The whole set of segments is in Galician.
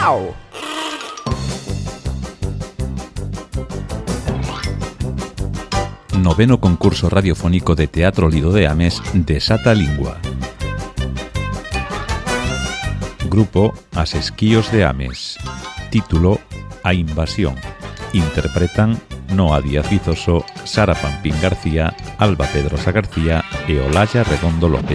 Miau! Noveno concurso radiofónico de Teatro Lido de Ames Desata a Lingua. Grupo As Esquíos de Ames. Título A Invasión. Interpretan Noa Díaz Rizoso, Sara Pampín García, Alba Pedrosa García e Olaya Redondo López.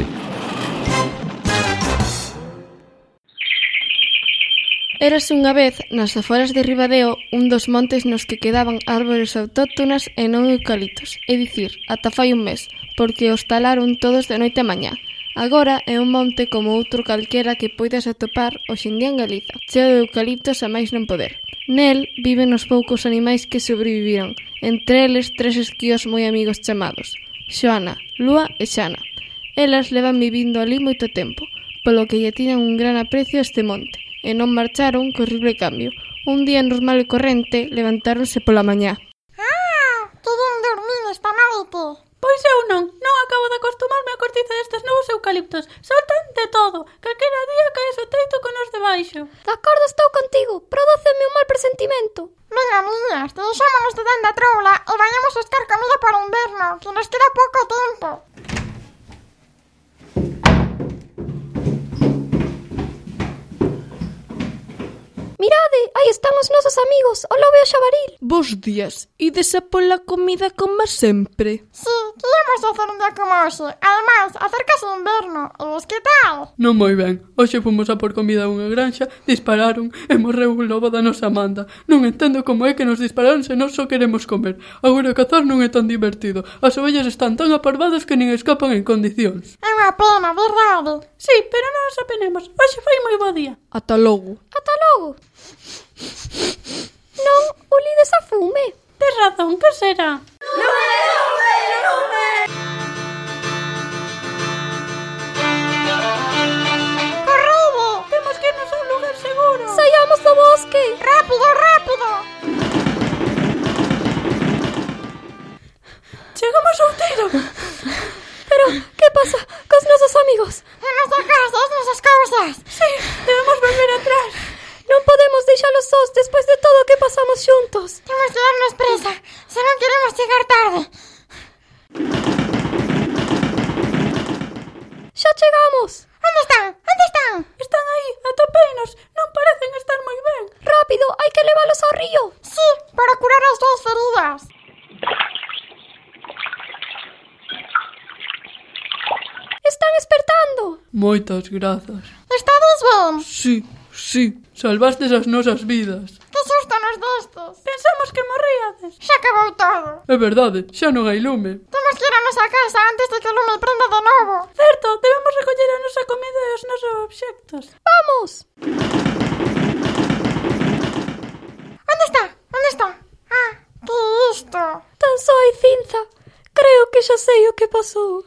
Érase unha vez, nas aforas de Ribadeo, un dos montes nos que quedaban árbores autóctonas e non eucaliptos, é dicir, ata fai un mes, porque os talaron todos de noite a mañá. Agora é un monte como outro calquera que poidas atopar hoxe en día en Galiza, cheo de eucaliptos a máis non poder. Nel viven os poucos animais que sobreviviron, entre eles 3 esquíos moi amigos chamados Xoana, Lúa e Xana. Elas levan vivindo ali moito tempo, polo que lle tiñan un gran aprecio a este monte, e non marcharon co horrible cambio. Un día normal e corrente levantáronse pola mañá. Queren dormir esta noite. Pois eu non acabo de acostumarme á cortiza destes novos eucaliptos. Soltan de todo, calquera día caes o teito con os debaixo. De acordo estou contigo, prodúceme un mal presentimento. Venga, niñas, deixámonos de tanta troula e vayamos a buscar comida para o inverno, que nos queda pouco tempo. Mirade, aí están os nosos amigos, o lobo e o xabaril. Bos días, ides a pola comida como sempre? Sí, que íamos a hacer un día como hoxe. Ademais, acércase o inverno, e vos que tal? Non moi ben, hoxe fomos a por comida a unha granxa, dispararon e morreu un lobo da nosa Amanda. Non entendo como é que nos dispararon se nós só queremos comer. Agora cazar non é tan divertido. As ovellas están tan aparvadas que nin escapan en condicións. É unha pena, verdade? Sí, pero non nos apenemos. Hoxe foi moi bo día. Ata logo. Ata logo. Non, ulides a fume. Tes razón, que será? Correde! Temos que irnos a un lugar seguro. Saiamos do bosque. Rápido, rápido! Chegamos ao outeiro. Pero, que pasa cos nosos amigos? A nosa casa, as nosas cousas. Sí, debemos volver atrás. Non podemos deixalos sós despois de todo o que pasamos xuntos. Temos que darnos presa, se non queremos chegar tarde. Xa chegamos. Onde están? Onde están? Están aí, atopeinos. Non parecen estar moi ben. Rápido, hai que leválos ao río. Sí, para curar as 2 feridas. Están espertando. Moitas grazas. Estades ben? Sí, salvastes as nosas vidas. Que susto nos destes. Pensamos que morríades. Xa acabou todo. É verdade, xa non hai lume. Temos que ir a nosa casa antes de que o lume prenda de novo. Certo, debemos recoller a nosa comida e os nosos obxectos. Vamos. Onde está? Onde está? Que é isto? Tan só hai cinza. Creo que xa sei o que pasou.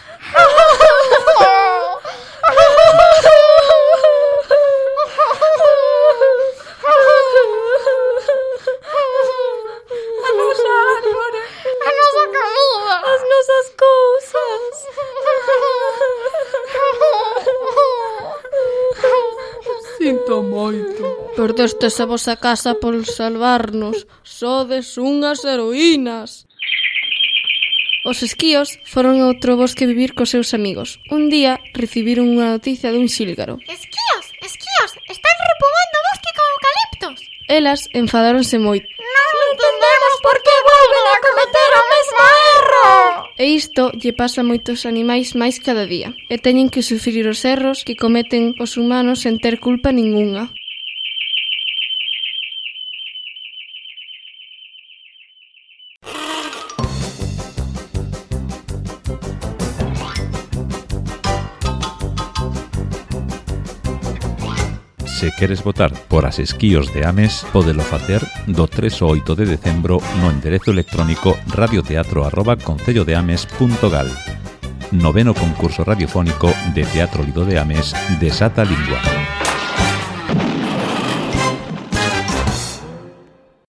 A nosa árbore. A nosa comida. As nosas cousas. Sinto moito. Perdestes a vosa casa por salvarnos. Sodes unhas heroínas. Os esquíos foron a outro bosque vivir cos seus amigos. Un día recibiron unha noticia dun xílgaro. Esquíos, están repoboando o bosque con eucaliptos. Elas enfadáronse moito. Non entendemos por que volven a cometer o mesmo erro. E isto lle pasa a moitos animais máis cada día. E teñen que sufrir os erros que cometen os humanos sen ter culpa ningunha. Se queres votar por As Esquíos de Ames, pódelo facer do 3 ao 8 de decembro no enderezo electrónico radioteatro@concellodeames.gal. Noveno concurso radiofónico de Teatro Lido de Ames Desata a Lingua.